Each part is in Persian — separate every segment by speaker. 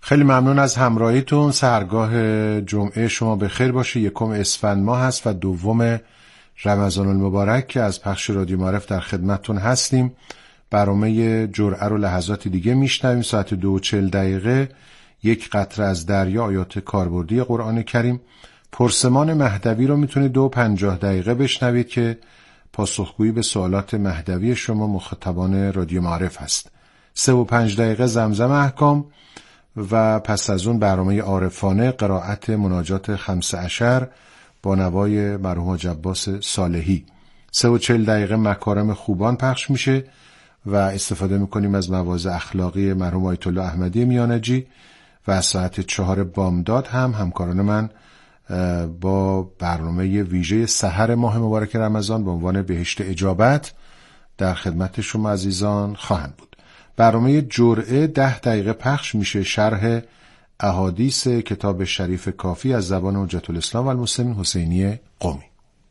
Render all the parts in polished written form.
Speaker 1: خیلی ممنون از همراهیتون. سحرگاه جمعه شما به خیر باشه. 1 اسفند ماه هست و 2 رمضان المبارک که از پخش رادیو معارف در خدمتتون هستیم. برنامه جرعه رو لحظات دیگه میشنویم. ساعت 2:40 یک قطره از دریا، آیات کاربردی قرآن کریم. پرسمان مهدوی رو میتونید 2:50 بشنوید که پاسخگویی به سوالات مهدوی شما مخاطبان رادیو معارف هست. 3:05 زمزم احکام و پس از اون برنامه عارفانه قرائت مناجات 15 با نوای مرحوم حاج عباس صالحی. 3:40 مکارم خوبان پخش میشه و استفاده میکنیم از مواضع اخلاقی مرحوم آیت الله احمدی میانجی و ساعت 4 بامداد هم همکاران من با برنامه ویژه سحر ماه مبارک رمضان به عنوان بهشت اجابت در خدمت شما عزیزان خواهند بود. برنامه جرعه 10 پخش میشه، شرح احادیث کتاب شریف کافی از زبان حجت الاسلام و المسلمین حسینی قمی.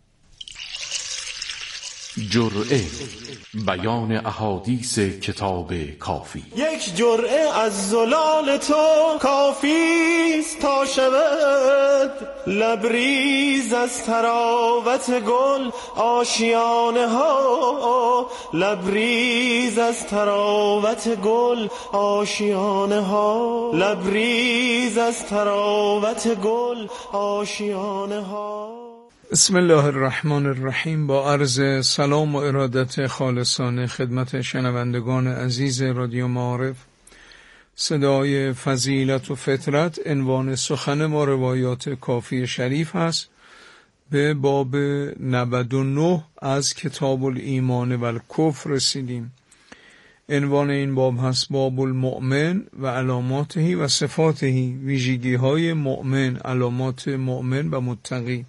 Speaker 2: جرعه، بیان احادیث کتاب کافی.
Speaker 3: یک جرعه از زلال تو کافیست تا شود لبریز از تراوت گل آشیانه ها، لبریز از تراوت گل آشیانه ها، لبریز از تراوت گل آشیانه ها.
Speaker 4: بسم الله الرحمن الرحیم. با عرض سلام و ارادت خالصانه خدمت شنوندگان عزیز رادیو معارف، صدای فضیلت و فطرت، عنوان سخن ما روایات کافی شریف هست. به باب 99 از کتاب الایمان و الکفر رسیدیم. عنوان این باب هست باب المؤمن و علاماته و صفاته، ویژگی های مؤمن، علامات مؤمن و متقی.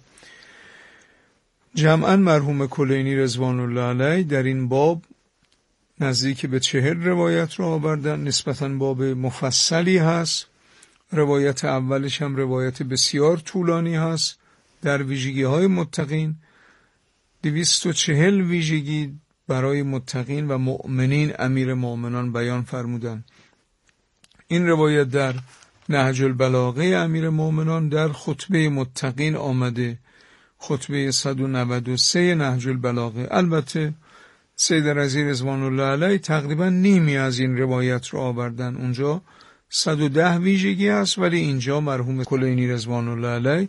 Speaker 4: جمعاً مرحوم کلینی رضوان الله علیه در این باب نزدیک به 40 روایت را آوردن. نسبتاً باب مفصلی هست. روایت اولش هم روایت بسیار طولانی هست. در ویژگی های متقین 240 ویژگی برای متقین و مؤمنین امیر مؤمنان بیان فرمودند. این روایت در نهج البلاغه امیر مؤمنان در خطبه متقین آمده، خطبه 193 نهج البلاغه. البته سید رضی رضوان الله علیه تقریبا نیمی از این روایت رو آوردن. اونجا 110 ویژگی هست، ولی اینجا مرحوم کلینی رضوان الله علیه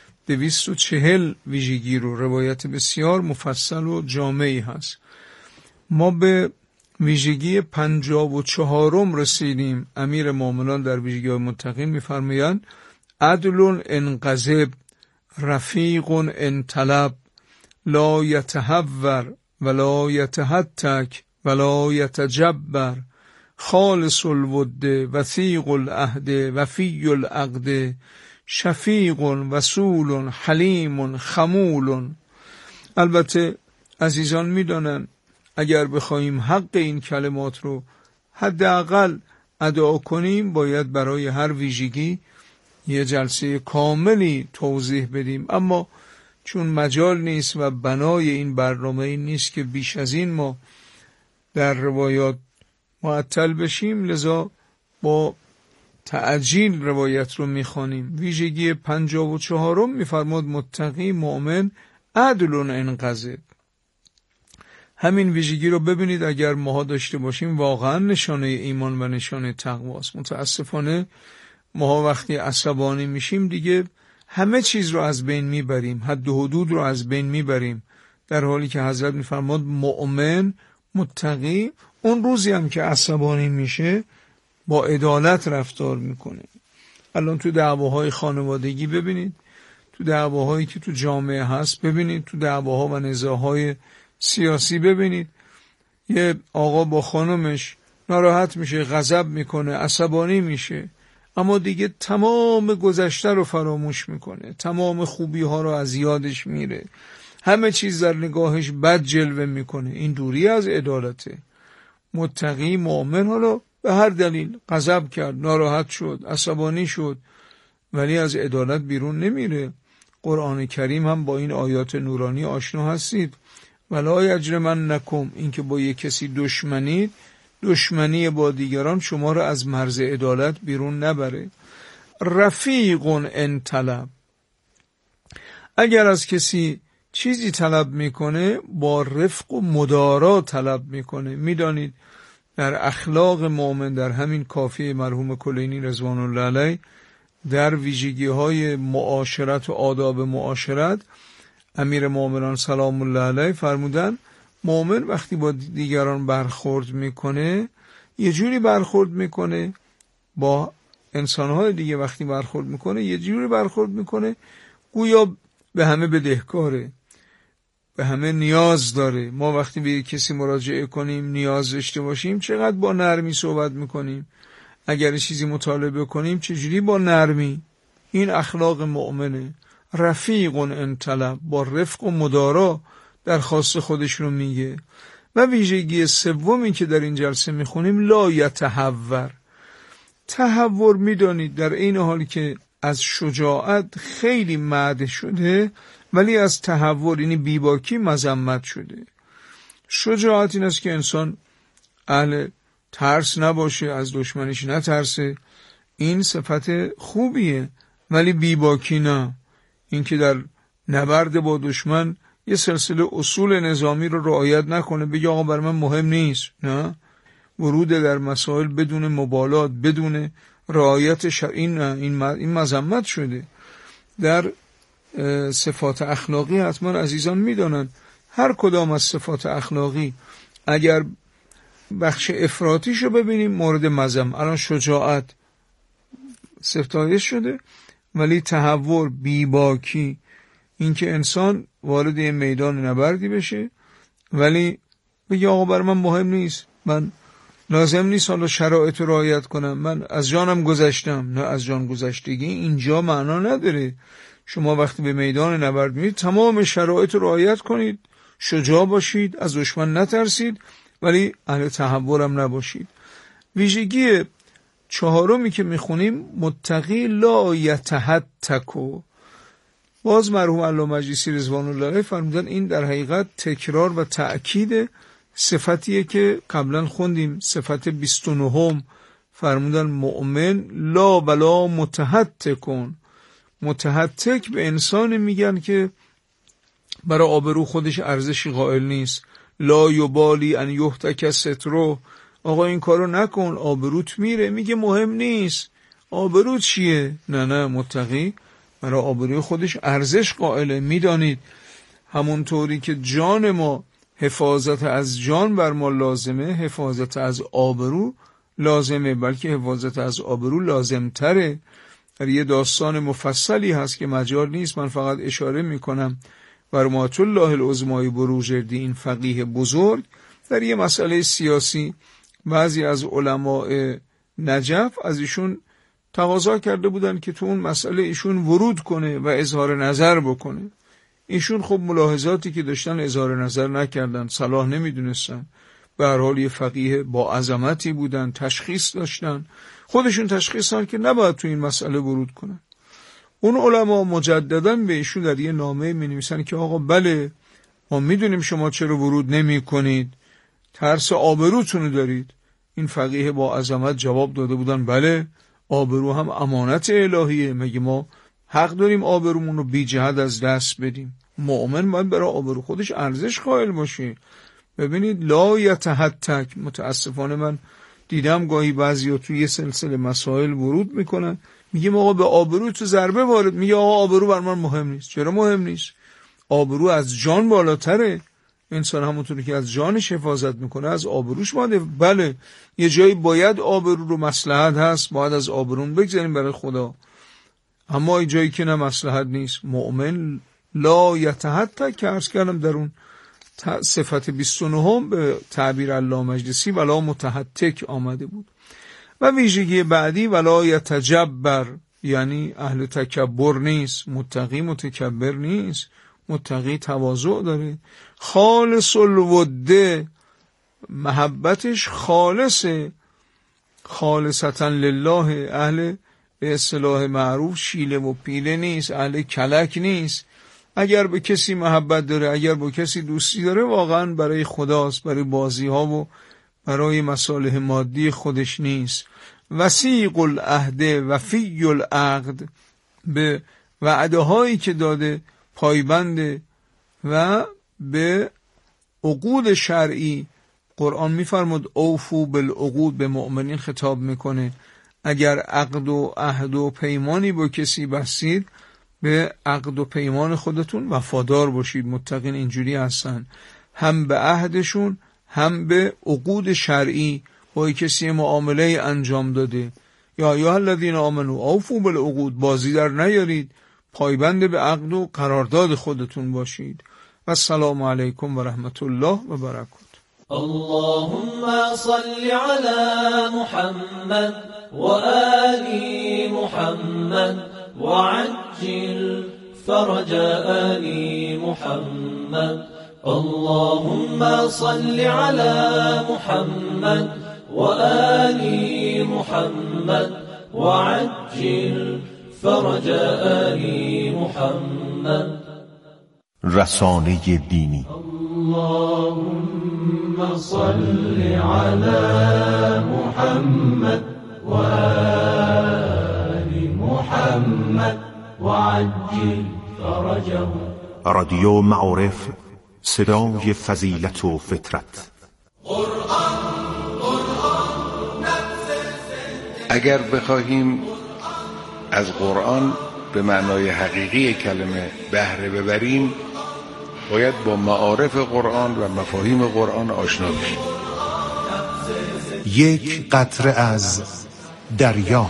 Speaker 4: 240 ویژگی رو، روایت بسیار مفصل و جامعی هست. ما به ویژگی 54 رسیدیم. امیر مومنان در ویژگی های متقین می‌فرمایند عدل انقذب، رفیق انطلب، لا یتهور ولا یتهتک ولا یتجبر، خالص الود، وثیق العهد، وفی العقد، شفیق وصول، حلیم خمول. البته عزیزان میدانن اگر بخوایم حق این کلمات رو حداقل ادا کنیم باید برای هر ویژگی یه جلسه کاملی توضیح بدیم، اما چون مجال نیست و بنای این برنامه این نیست که بیش از این ما در روایات معطل بشیم، لذا با تعجیل روایت رو میخوانیم. ویژگی 54 میفرماد متقی مؤمن عدل انقذب. همین ویژگی رو ببینید اگر ماها داشته باشیم واقعا نشانه ایمان و نشانه تقوا است. متاسفانه ماها وقتی عصبانی میشیم دیگه همه چیز رو از بین میبریم، حد و حدود رو از بین میبریم، در حالی که حضرت میفرماد مؤمن متقی اون روزی هم که عصبانی میشه با عدالت رفتار میکنه. الان تو دعواهای خانوادگی ببینید، تو دعواهایی که تو جامعه هست ببینید، تو دعواها و نزاعهای سیاسی ببینید، یه آقا با خانمش ناراحت میشه، غضب میکنه، عصبانی میشه، اما دیگه تمام گذشته رو فراموش میکنه، تمام خوبی ها رو از یادش میره، همه چیز در نگاهش بد جلوه میکنه. این دوری از عدالته. متقی مؤمن حالا به هر دلیل غضب کرد، ناراحت شد، عصبانی شد، ولی از عدالت بیرون نمیره. قرآن کریم هم با این آیات نورانی آشنا هستید. ولا یجرمنکم، این که با یک کسی دشمنید دشمنی با دیگران شما را از مرز عدالت بیرون نبره. رفیق ان طلب، اگر از کسی چیزی طلب میکنه با رفق و مدارا طلب میکنه. میدانید در اخلاق مؤمن، در همین کافیه مرحوم کلینی رضوان الله علیه، در ویژگی های معاشرت و آداب معاشرت، امیر مومنان سلام الله علیه فرمودن مؤمن وقتی با دیگران برخورد میکنه یه جوری برخورد میکنه، با انسانهای دیگه وقتی برخورد میکنه یه جوری برخورد میکنه گویا به همه بدهکاره، به همه نیاز داره. ما وقتی به کسی مراجعه کنیم نیاز داشته باشیم چقدر با نرمی صحبت میکنیم، اگر چیزی مطالبه کنیم چجوری با نرمی. این اخلاق مؤمنه. رفیق ان طلب، با رفق و مدارا درخواست خودش رو میگه. و ویژگی سومی که در این جلسه میخونیم لا یتهور. تهور میدانید در این حالی که از شجاعت خیلی مدح شده ولی از تهور یعنی بیباکی مذمت شده. شجاعت این است که انسان اهل ترس نباشه، از دشمنش نترسه، این صفت خوبیه، ولی بیباکی نه. این که در نبرد با دشمن یه سلسله اصول نظامی رو رعایت نکنه، بگه آقا برای من مهم نیست، نه، ورود در مسائل بدون مبالات، بدون رعایت این مذمت شده. در صفات اخلاقی حتما عزیزان میدانند هر کدام از صفات اخلاقی اگر بخش افراطیشو ببینیم مورد مذم. الان شجاعت ستایش شده، ولی تهور، بیباکی، اینکه انسان وارد یه میدان نبردی بشه ولی بگه آقا برای من مهم نیست، من لازم نیست حالا شرایط رو رعایت کنم، من از جانم گذشتم. نه، از جان گذشتگی اینجا معنا نداره. شما وقتی به میدان نبرد میرید تمام شرایط رو رعایت کنید، شجاع باشید، از دشمن نترسید، ولی اهل تهورم نباشید. ویژگی چهارمی که میخونیم متقی لا یتهتکو. باز مرحوم علامه مجلسی رضوان الله علیه فرمودن این در حقیقت تکرار و تأکید صفتیه که قبلا خوندیم، صفت 29. فرمودن مؤمن لا بلا متهتکون. متهتک به انسان میگن که برای آبرو خودش ارزشی قائل نیست. لا یبالی ان یهتک سترو، آقا این کارو نکن آبروت میره، میگه مهم نیست آبرو چیه. نه، متقی برای آبروی خودش ارزش قائله. میدانید همونطوری که جان ما، حفاظت از جان بر ما لازمه، حفاظت از آبرو لازمه، بلکه حفاظت از آبرو لازمتره. در یه داستان مفصلی هست که مجال نیست، من فقط اشاره میکنم. برمات الله العظمای بروجردی، این فقیه بزرگ، در یه مسئله سیاسی بعضی از علماء نجف از ایشون تقاضا کرده بودن که تو اون مسئله ایشون ورود کنه و اظهار نظر بکنه. ایشون خب ملاحظاتی که داشتن اظهار نظر نکردن، صلاح نمیدونستن. به هر حال یه فقیه با عظمتی بودن، تشخیص داشتن، خودشون تشخیص دادن که نباید تو این مسئله ورود کنن. اون علما مجددا به ایشون در یه نامه می‌نویسن که آقا بله ما میدونیم شما چرا ورود نمی کنید، ترس آبروتون دارید. این فقیه با عظمت جواب داده بودن بله آبرو هم امانت الهیه، مگه ما حق داریم آبرومون رو بی جهت از دست بدیم؟ مؤمن باید برای آبرو خودش ارزش قائل باشه. ببینید لا یتهتک. متاسفانه من دیدم گاهی بعضیا توی یه سلسله مسائل ورود میکنن، میگیم آقا به آبرو تو ضربه وارد، میگه آقا آبرو بر من مهم نیست. چرا مهم نیست؟ آبرو از جان بالاتره. انسان همونطوری که از جانش حفاظت میکنه از آبروش مانده. بله یه جایی باید آبرو رو مصلحت هست، باید از آبرون بگذاریم برای خدا، اما یه جایی که نه مصلحت نیست. مؤمن لا یتهتک که عرض کردم در اون صفت 29 به تعبیر علامه مجلسی ولا متهتک آمده بود. و ویژگی بعدی ولا یتجبر، یعنی اهل تکبر نیست. متقی متکبر نیست، متقی تواضع داره. خالص الوده، محبتش خالصه، خالصتا لله، اهل به اصطلاح معروف شیله و پیله نیست، اهل کلک نیست. اگر به کسی محبت داره، اگر با کسی دوستی داره، واقعا برای خداست، برای بازی ها و برای مصالح مادی خودش نیست. وثیق العهد وفی العقد، به وعده هایی که داده پایبنده و به عقود شرعی. قرآن میفرمود اوفو بالعقود، به مؤمنین خطاب میکنه اگر عقد و عهد و پیمانی با کسی بستید به عقد و پیمان خودتون وفادار باشید. متقین اینجوری هستن، هم به عهدشون هم به عقود شرعی با کسی معامله انجام داده. یا ایها الذین آمنوا اوفوا بالعقود، بازی در نیارید، پایبند به عقد و قرارداد خودتون باشید. و السلام علیکم و رحمت الله و برکاته.
Speaker 5: اللهم صل على محمد وآل محمد وعجل فرج آل محمد. اللهم صل على محمد وآل محمد وعجل فرج آل محمد.
Speaker 2: رسانه دینی.
Speaker 5: اللهم صل على محمد وآل محمد وعجل فرجه.
Speaker 2: رادیو معارف، صدای فضیلت و فطرت.
Speaker 1: اگر بخواهیم از قرآن به معنای حقیقی کلمه بهره ببریم، باید با معارف قرآن و مفاهیم قرآن آشنا بشیم.
Speaker 2: یک قطره از دریا.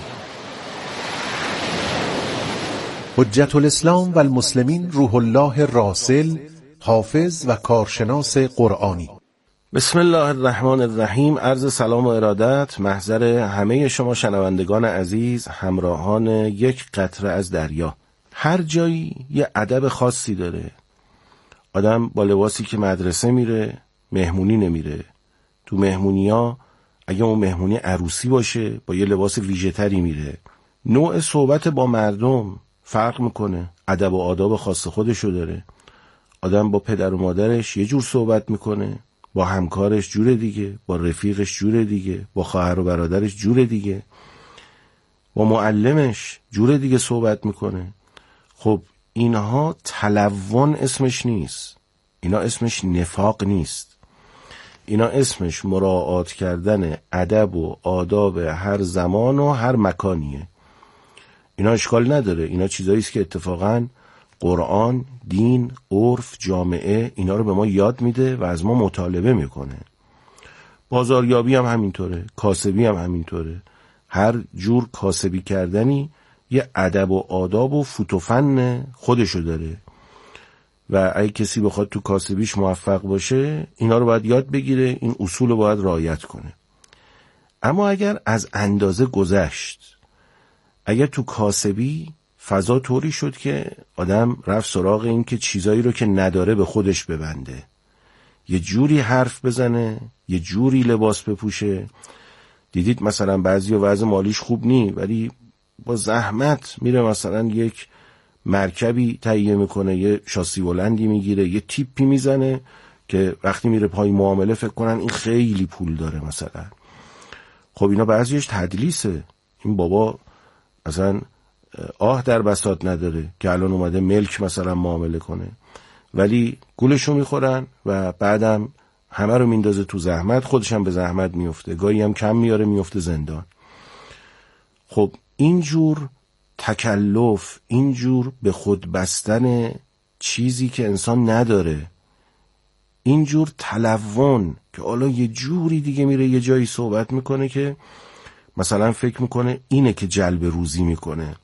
Speaker 2: حجت الاسلام و المسلمین روح الله راسل، حافظ و کارشناس قرآنی.
Speaker 6: بسم الله الرحمن الرحیم. عرض سلام و ارادت محضر همه شما شنوندگان عزیز، همراهان یک قطره از دریا. هر جایی یه ادب خاصی داره. آدم با لباسی که مدرسه میره مهمونی نمیره. تو مهمونی‌ها اگه اون مهمونی عروسی باشه با یه لباس ویژه‌تری میره. نوع صحبت با مردم فرق میکنه، ادب و آداب خاص خودشو داره. آدم با پدر و مادرش یه جور صحبت میکنه، با همکارش جور دیگه، با رفیقش جور دیگه، با خواهر و برادرش جور دیگه، با معلمش جور دیگه صحبت میکنه. خب اینها تلون اسمش نیست، اینا اسمش نفاق نیست، اینا اسمش مراعات کردن ادب و آداب هر زمان و هر مکانیه. اینا اشکال نداره، اینا چیزایی است که اتفاقاً قرآن، دین، عرف، جامعه اینا رو به ما یاد میده و از ما مطالبه میکنه. بازاریابی هم همینطوره، کاسبی هم همینطوره. هر جور کاسبی کردنی یه ادب و آداب و فوت و فن خودشو داره و اگه کسی بخواد تو کاسبیش موفق باشه اینا رو باید یاد بگیره، این اصول رو باید رعایت کنه. اما اگر از اندازه گذشت، اگر تو کاسبی فضا طوری شد که آدم رفت سراغ این که چیزایی رو که نداره به خودش ببنده، یه جوری حرف بزنه، یه جوری لباس بپوشه. دیدید مثلا بعضی وضع مالیش خوب نی ولی با زحمت میره مثلا یک مرکبی تهیه میکنه، یه شاسی بلندی میگیره، یه تیپی میزنه که وقتی میره پای معامله فکر کنن این خیلی پول داره مثلا. خب اینا بعضیش تدلیسه. این بابا اصلا در بساط نداره که الان اومده ملک مثلا معامله کنه، ولی گولشو میخورن و بعدم همه رو میندازه تو زحمت، خودش هم به زحمت میفته، گاهی هم کم میاره میفته زندان. خب اینجور تکلف، اینجور به خود بستن چیزی که انسان نداره، اینجور تلون که حالا یه جوری دیگه میره یه جایی صحبت میکنه که مثلا فکر میکنه اینه که جلب روزی میکنه،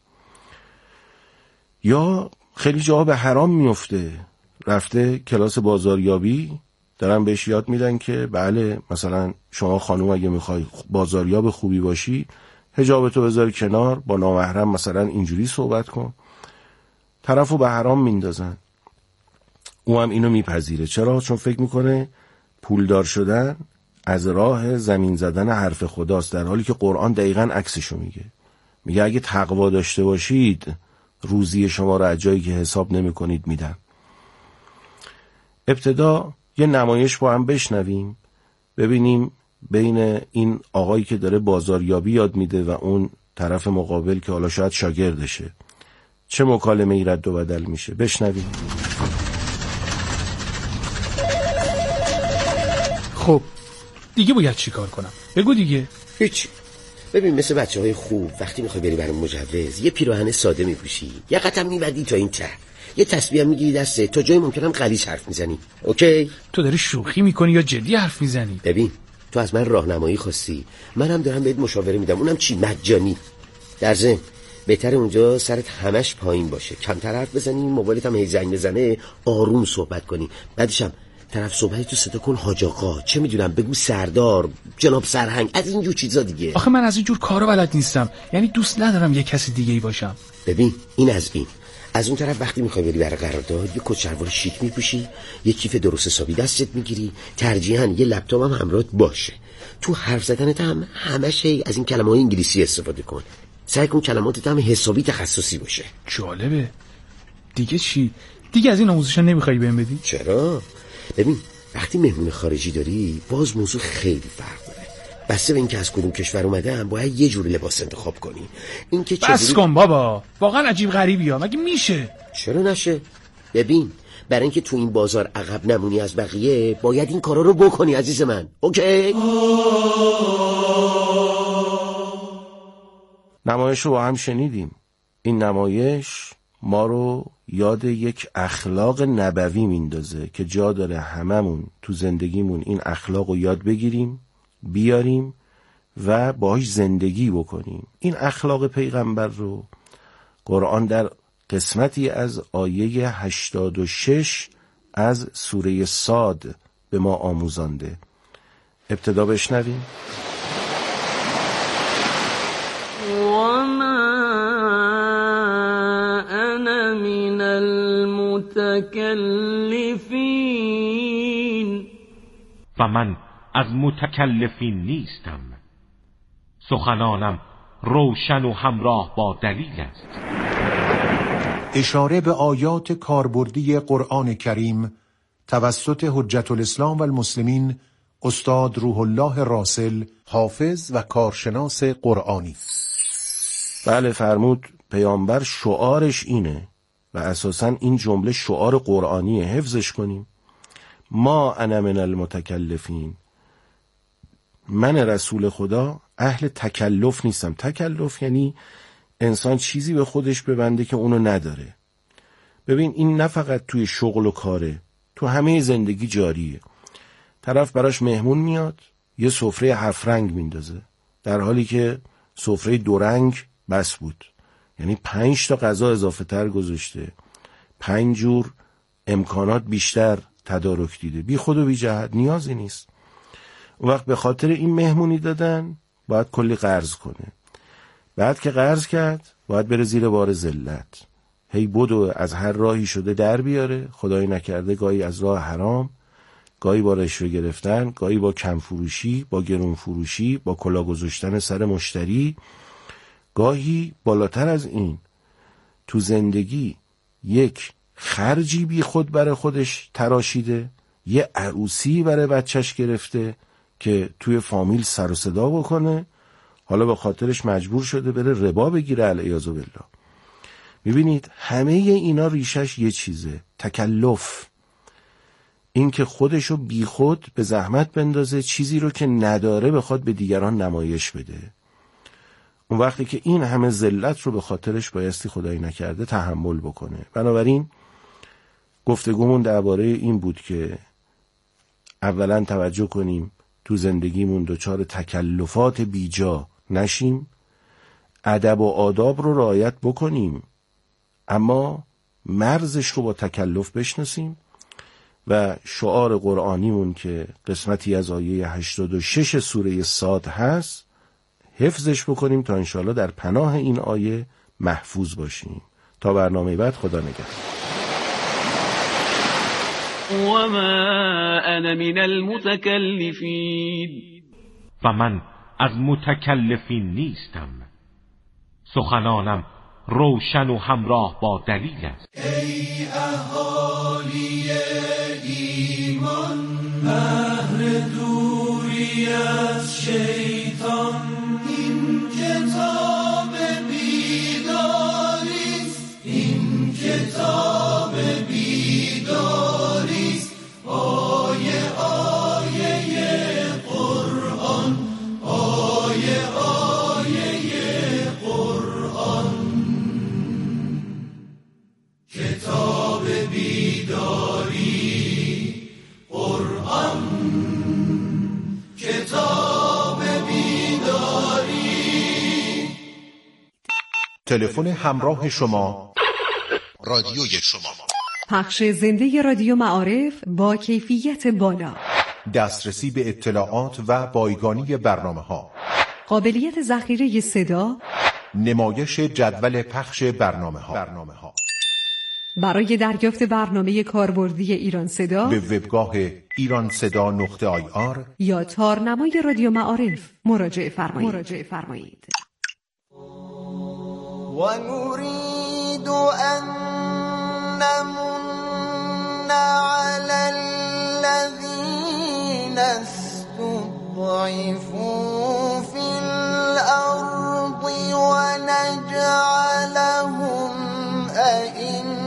Speaker 6: یا خیلی جاها به حرام میفته. رفته کلاس بازاریابی، دارن بهش یاد میدن که بله مثلا شما خانوم اگه میخوای بازاریاب خوبی باشی حجابتو بذاری کنار، با نامحرم مثلا اینجوری صحبت کن. طرفو به حرام میندازن، او هم اینو میپذیره. چرا؟ چون فکر میکنه پولدار شدن از راه زمین زدن حرف خداست، در حالی که قرآن دقیقاً عکسشو میگه. میگه اگه تقوا داشته باشید روزی شما رو از جایی که حساب نمی کنید میدم. ابتدا یه نمایش با هم بشنویم، ببینیم بین این آقایی که داره بازاریابی یاد میده و اون طرف مقابل که حالا شاید شاگردشه. چه مکالمه ای رد و بدل میشه؟ بشنویم.
Speaker 7: خب دیگه باید چی کار کنم؟ بگو دیگه.
Speaker 8: هیچ. ببین مثل بچه‌های خوب وقتی میخوای بری برای مجوز یه پیراهن ساده میپوشی، یه قطعه میبندی تا این ته، یه تسبیح هم میگیری دسته، تا جای ممکنم غلیظ حرف میزنی. اوکی؟
Speaker 7: تو داری شوخی میکنی یا جدی حرف میزنی؟
Speaker 8: ببین تو از من راهنمایی خواستی، منم دارم بهت مشاوره میدم، اونم چی؟ مجانی. در ضمن بهتره اونجا سرت همش پایین باشه، کمتر حرف بزنی، موبایلت هم هی زنگ بزنه، آروم صحبت کنی. بعدشم طرف صحبتی تو صدا کن حاج آقا، چه میدونم بگو سردار، جناب سرهنگ، از اینجور چیزا دیگه.
Speaker 7: آخه من از اینجور کارا بلد نیستم، یعنی دوست ندارم یه کسی دیگه ای باشم.
Speaker 8: ببین این از اون طرف وقتی میخوای بری برای قرارداد یه کت شلوار شیک میپوشی، یه کیف درست حسابی دستت میگیری، ترجیحاً یه لپتاپ هم همراهت باشه. تو حرف زدنت هم همش از این کلمه‌های انگلیسی استفاده کن، سعی کن کلماتت هم حسابی تخصصی باشه.
Speaker 7: جالبه. دیگه چی؟ دیگه از این آموزشا نمیخوای بهم بدی؟
Speaker 8: چرا؟ ببین وقتی مهمون خارجی داری باز موضوع خیلی فرق داره. بسته به اینکه از کدوم کشور اومدن باید یه جوری لباس انتخاب کنی. اینکه
Speaker 7: بس کن بابا، واقعا عجیب غریبی ها، مگه میشه؟
Speaker 8: چرا نشه؟ ببین برای اینکه تو این بازار عقب نمونی از بقیه باید این کارا رو بکنی عزیز من. اوکی؟
Speaker 6: نمایش رو با هم شنیدیم. این نمایش ما رو یاد یک اخلاق نبوی میندازه که جا داره هممون تو زندگیمون این اخلاق رو یاد بگیریم، بیاریم و باهاش زندگی بکنیم. این اخلاق پیغمبر رو قرآن در قسمتی از آیه 86 از سوره صاد به ما آموزانده. ابتدا بشنویم.
Speaker 9: و من از متکلفین نیستم، سخنانم روشن و همراه با دلیل است.
Speaker 2: اشاره به آیات کاربردی قرآن کریم توسط حجت الاسلام و المسلمین استاد روح الله راسل، حافظ و کارشناس قرآنی.
Speaker 6: بله فرمود. پیامبر شعارش اینه و اساساً این جمله شعار قرآنیه، حفظش کنیم. ما انا من المتکلفین، من رسول خدا اهل تکلف نیستم. تکلف یعنی انسان چیزی به خودش ببنده که اونو نداره. ببین این نه فقط توی شغل و کاره، تو همه زندگی جاریه. طرف براش مهمون میاد یه سفره 7 رنگ میندازه در حالی که سفره 2 رنگ بس بود، یعنی 5 تا غذا اضافه تر گذاشته، 5 جور امکانات بیشتر تدارک دیده. بی خود و بی جهت، نیازی نیست. اون وقت به خاطر این مهمونی دادن باید کلی قرض کنه. بعد که قرض کرد باید بره زیر بار ذلت، هی بدو از هر راهی شده در بیاره، خدایی نکرده گاهی از راه حرام، گاهی با رشوه گرفتن، گاهی با کم فروشی، با گرون فروشی، با کلا گذاشتن سر مشتری، گاهی بالاتر از این تو زندگی یک خرجی بی خود برای خودش تراشیده، یه عروسی برای بچهش گرفته که توی فامیل سر و صدا بکنه، حالا به خاطرش مجبور شده بره ربا بگیره العیاذ بالله. میبینید همه اینا ریشش یه چیزه، تکلف. این که خودشو بی خود به زحمت بندازه، چیزی رو که نداره بخواد به دیگران نمایش بده. اون وقتی که این همه ذلت رو به خاطرش بایستی خدایی نکرده تحمل بکنه. بنابراین گفتگومون درباره این بود که اولا توجه کنیم تو زندگیمون دچار تکلفات بیجا نشیم، ادب و آداب رو رعایت بکنیم اما مرزش رو با تکلف بشناسیم و شعار قرآنیمون که قسمتی از آیه 86 سوره صاد هست حفظش بکنیم تا انشاءالله در پناه این آیه محفوظ باشیم. تا برنامه بعد، خدا نگهدار.
Speaker 10: وما انا من المتکلفین،
Speaker 9: و من از متکلفین نیستم، سخنانم روشن و همراه با دلیل است.
Speaker 5: ای اهالی ایمان، اهل دوری دوری از شیطان، این کتاب بیداریست، این کتاب بیداریست، آیه آیه قرآن، آیه آیه قرآن، کتاب بیداری قرآن، کتاب بیداری.
Speaker 2: تلفن همراه شما، رادیوی شما،
Speaker 10: پخش زنده رادیو معارف با کیفیت بالا،
Speaker 2: دسترسی به اطلاعات و بایگانی برنامه‌ها،
Speaker 10: قابلیت ذخیره صدا،
Speaker 2: نمایش جدول پخش برنامه‌ها.
Speaker 10: برای دریافت برنامه کاربردی ایران صدا
Speaker 2: به وبگاه ایرانصدا.ir
Speaker 10: یا تارنمای رادیو معارف مراجعه فرمایید.
Speaker 11: و نريد أن نمن على الذين استضعفوا في الأرض ونجعلهم أئمة.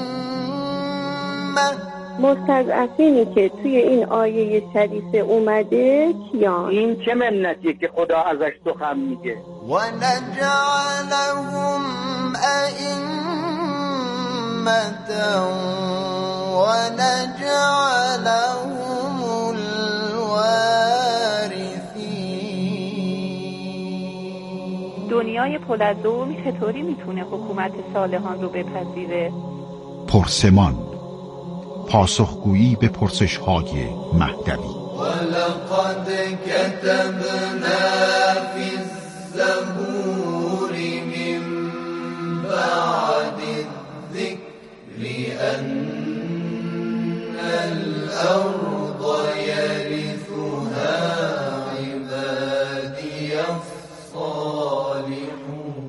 Speaker 12: مستضعفینی که توی این آیه شریفه اومده کیان؟
Speaker 13: این چه منتیه که خدا ازش سخن میگه؟
Speaker 11: و نجعلهم ائمة و نجعلهم الوارثین.
Speaker 12: دنیای پولادوم چطوری میتونه حکومت صالحان رو بپذیره؟
Speaker 14: پرسمان، پاسخگویی به پرسش‌های مهدوی.
Speaker 11: ولقد كتبنا في الزبور من بعد الذكر أن الأرض يرثها عبادي الصالحون.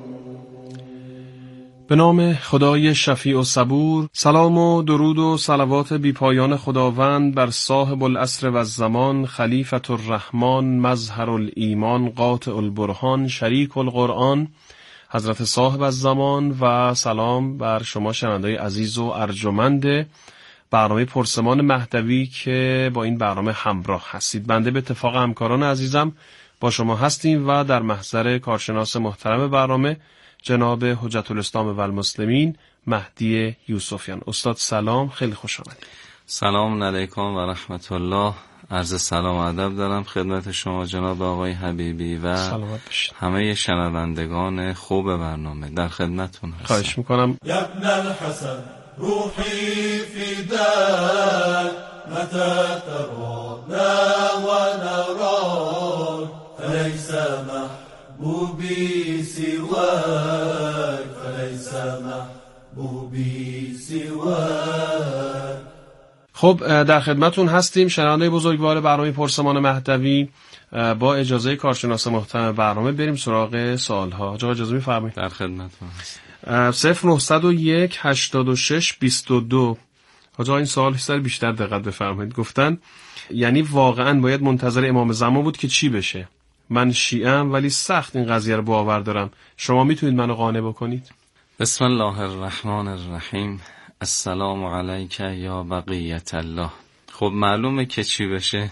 Speaker 15: به نام خدای شفیع و صبور، سلام و درود و صلوات بی پایان خداوند بر صاحب العصر و الزمان، خلیفة الرحمن، مظهر الایمان، قاطع البرهان، شریک القرآن، حضرت صاحب الزمان، و سلام بر شما شنوندگان عزیز و ارجمند برنامه پرسمان مهدوی که با این برنامه همراه هستید. بنده به اتفاق همکاران عزیزم با شما هستیم و در محضر کارشناس محترم برنامه جناب حجت الاسلام و المسلمین مهدی یوسفیان. استاد سلام، خیلی خوش آمدید.
Speaker 16: سلام علیکم و رحمت الله. عرض سلام و ادب دارم خدمت شما جناب آقای حبیبی و همه شنوندگان خوب برنامه. در خدمتتون هستم.
Speaker 15: خواهش میکنم.
Speaker 5: یا ابن الحسن روحی فداک متى ترانا و نراک فلیس محبوبی سواک فلیس محبوبی سواک.
Speaker 15: خب در خدمتون هستیم شنوندگان بزرگوار برنامه پرسمان مهدوی. با اجازه کارشناس محترم برنامه بریم سراغ سوال‌ها. آقا اجازه می‌فرمایید؟
Speaker 16: در خدمتتون هستم.
Speaker 15: 0901 86 22. آقا این سوال سر بیشتر دقت بفرمایید. گفتن یعنی واقعاً باید منتظر امام زمان بود که چی بشه؟ من شیعه‌ام ولی سخت این قضیه رو باور دارم. شما میتونید منو قانع بکنید؟
Speaker 16: بسم الله الرحمن الرحیم. السلام علیک یا بقیت الله. خب معلومه که چی بشه.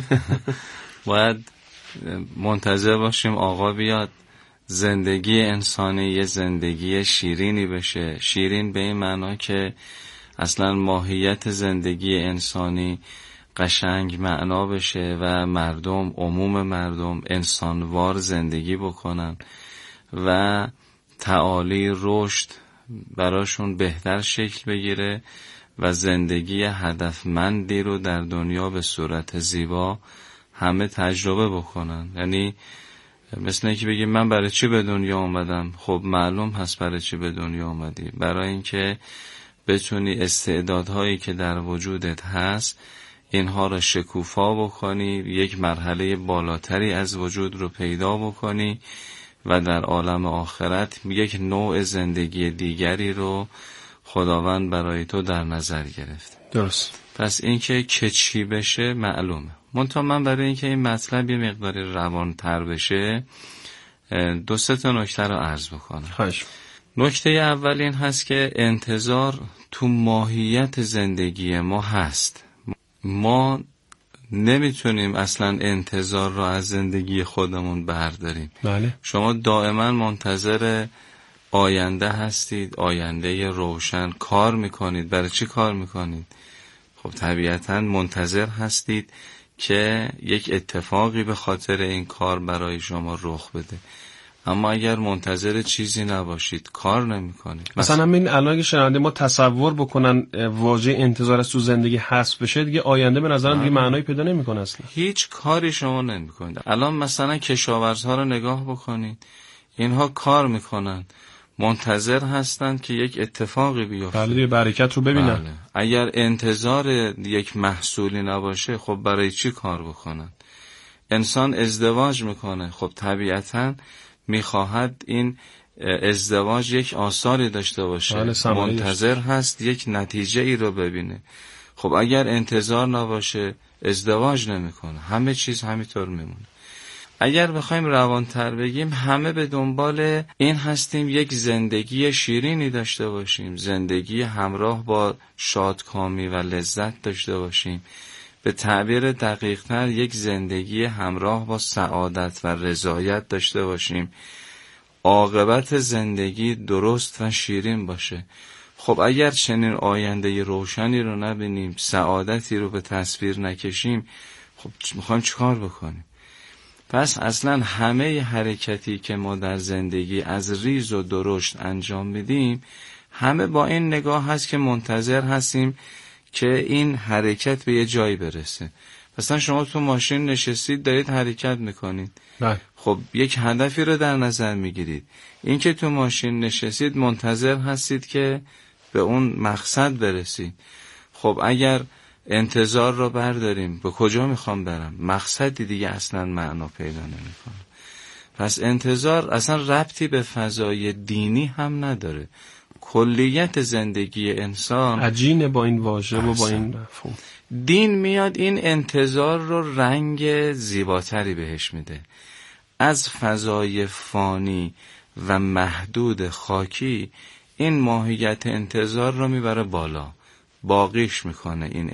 Speaker 16: باید منتظر باشیم آقا بیاد، زندگی انسانی یه زندگی شیرینی بشه. شیرین به این معنا که اصلا ماهیت زندگی انسانی قشنگ معنا بشه و مردم، عموم مردم انسانوار زندگی بکنن و تعالی رشد براشون بهتر شکل بگیره و زندگی هدفمندی رو در دنیا به صورت زیبا همه تجربه بکنن. یعنی مثل اینکه بگیم من برای چی به دنیا اومدم؟ خب معلوم هست برای چی به دنیا اومدی. برای اینکه بتونی استعدادهایی که در وجودت هست اینها رو شکوفا بکنی، یک مرحله بالاتری از وجود رو پیدا بکنی و در عالم آخرت یک نوع زندگی دیگری رو خداوند برای تو در نظر گرفت.
Speaker 15: درست.
Speaker 16: پس اینکه چی بشه معلومه. منتها من برای اینکه این مطلب یه مقداری روان‌تر بشه 2-3 تا نکته رو عرض بکنم. نکته اول این هست که انتظار تو ماهیت زندگی ما هست. ما نمیتونیم اصلا انتظار رو از زندگی خودمون برداریم.
Speaker 15: بله.
Speaker 16: شما دائما منتظر آینده هستید، آینده روشن. کار میکنید. برای چی کار میکنید؟ خب طبیعتا منتظر هستید که یک اتفاقی به خاطر این کار برای شما رخ بده. اما اگر منتظر چیزی نباشید کار نمی‌کنید.
Speaker 15: مثلا همین الان که شنونده ما تصور بکنن واژه انتظار از تو زندگی حذف بشه، دیگه آینده به نظرم دیگه معنایی پیدا نمی‌کنه اصلا.
Speaker 16: هیچ کاری شما نمی‌کنید. الان مثلا کشاورزها رو نگاه بکنید. اینها کار می‌کنن، منتظر هستند که یک اتفاقی بیفته.
Speaker 15: بله دیگه، برکت رو ببینن.
Speaker 16: بله. اگر انتظار یک محصولی نباشه خب برای چی کار بکنن؟ انسان ازدواج میکنه، خب طبیعتاً میخواهد این ازدواج یک آثاری داشته باشه. منتظر هست یک نتیجه ای رو ببینه. خب اگر انتظار نباشه ازدواج نمیکنه. همه چیز همینطور میمونه. اگر بخوایم روانتر بگیم، همه به دنبال این هستیم یک زندگی شیرینی داشته باشیم، زندگی همراه با شادکامی و لذت داشته باشیم. به تعبیر دقیق‌تر یک زندگی همراه با سعادت و رضایت داشته باشیم. عاقبت زندگی درست و شیرین باشه. خب اگر چنین آینده روشنی رو نبینیم، سعادتی رو به تصویر نکشیم، خب میخوایم چیکار بکنیم؟ پس اصلا همه حرکتی که ما در زندگی از ریز و درشت انجام میدیم، همه با این نگاه هست که منتظر هستیم که این حرکت به یه جایی برسه. مثلا شما تو ماشین نشستید، دارید حرکت میکنید. خب یک هدفی رو در نظر میگیرید. این که تو ماشین نشستید منتظر هستید که به اون مقصد برسید. خب اگر انتظار رو برداریم، به کجا میخوام برم؟ مقصدی دیگه اصلا معنا پیدا نمیکنه. پس انتظار اصلا ربطی به فضای دینی هم نداره. کلیت زندگی انسان
Speaker 15: عجینه با این واژه و با این مفهوم.
Speaker 16: دین میاد این انتظار رو رنگ زیباتری بهش میده. از فضای فانی و محدود خاکی این ماهیت انتظار رو میبره بالا، باقیش میکنه. این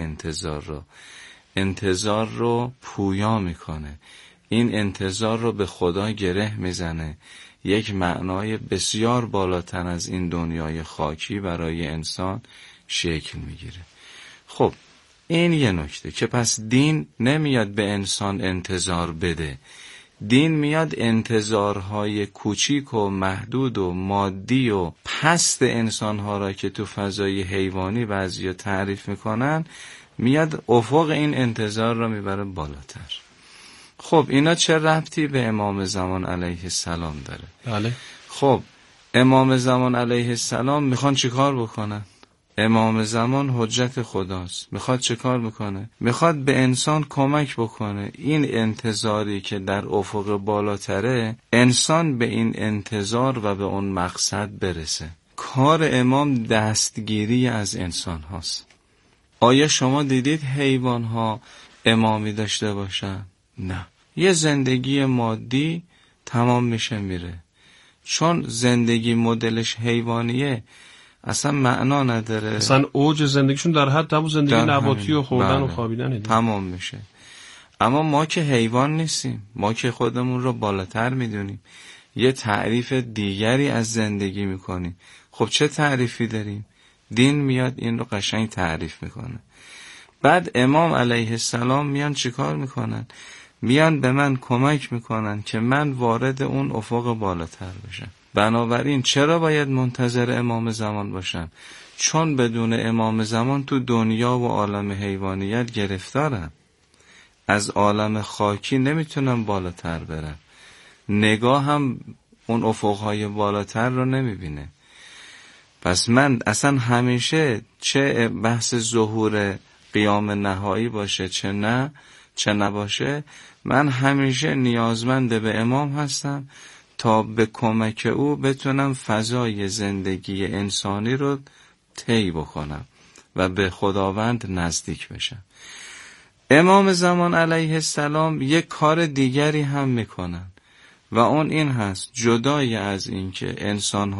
Speaker 16: انتظار رو پویا میکنه. این انتظار رو به خدا گره میزنه. یک معنای بسیار بالاتر از این دنیای خاکی برای انسان شکل میگیره. خب این یه نکته که پس دین نمیاد به انسان انتظار بده. دین میاد انتظارهای کوچیک و محدود و مادی و پست انسانها را که تو فضای حیوانی بعضیا تعریف میکنن، میاد افق این انتظار را میبره بالاتر. خب اینا چه ربطی به امام زمان علیه السلام داره؟
Speaker 15: بله.
Speaker 16: خب امام زمان علیه السلام میخوان چی کار بکنن؟ امام زمان حجت خداست. میخواد چه کار بکنه؟ میخواد به انسان کمک بکنه. این انتظاری که در افق بالاتره، انسان به این انتظار و به اون مقصد برسه. کار امام دستگیری از انسان هاست. آیا شما دیدید حیوان ها امامی داشته باشن؟ نه. یه زندگی مادی تمام میشه میره. چون زندگی مدلش حیوانیه، اصلا معنا نداره.
Speaker 15: اصلا اوج زندگیشون در حد همون زندگی نباتی و خوردن و خوابیدن
Speaker 16: تمام میشه. اما ما که حیوان نیستیم، ما که خودمون رو بالاتر میدونیم، یه تعریف دیگری از زندگی میکنیم. خب چه تعریفی داریم؟ دین میاد این رو قشنگ تعریف میکنه. بعد امام علیه السلام میان چیکار میکنن؟ میان به من کمک میکنن که من وارد اون افق بالاتر بشم. بنابراین چرا باید منتظر امام زمان باشم؟ چون بدون امام زمان تو دنیا و عالم حیوانیت گرفتارم. از عالم خاکی نمیتونم بالاتر برم. نگاه هم اون افقهای بالاتر رو نمیبینه. پس من اصلا همیشه چه بحث ظهور قیام نهایی باشه چه نباشه، من همیشه نیازمند به امام هستم تا به کمک او بتونم فضای زندگی انسانی رو طی بکنم و به خداوند نزدیک بشم. امام زمان علیه السلام یک کار دیگری هم میکنن و اون این هست، جدای از این که انسان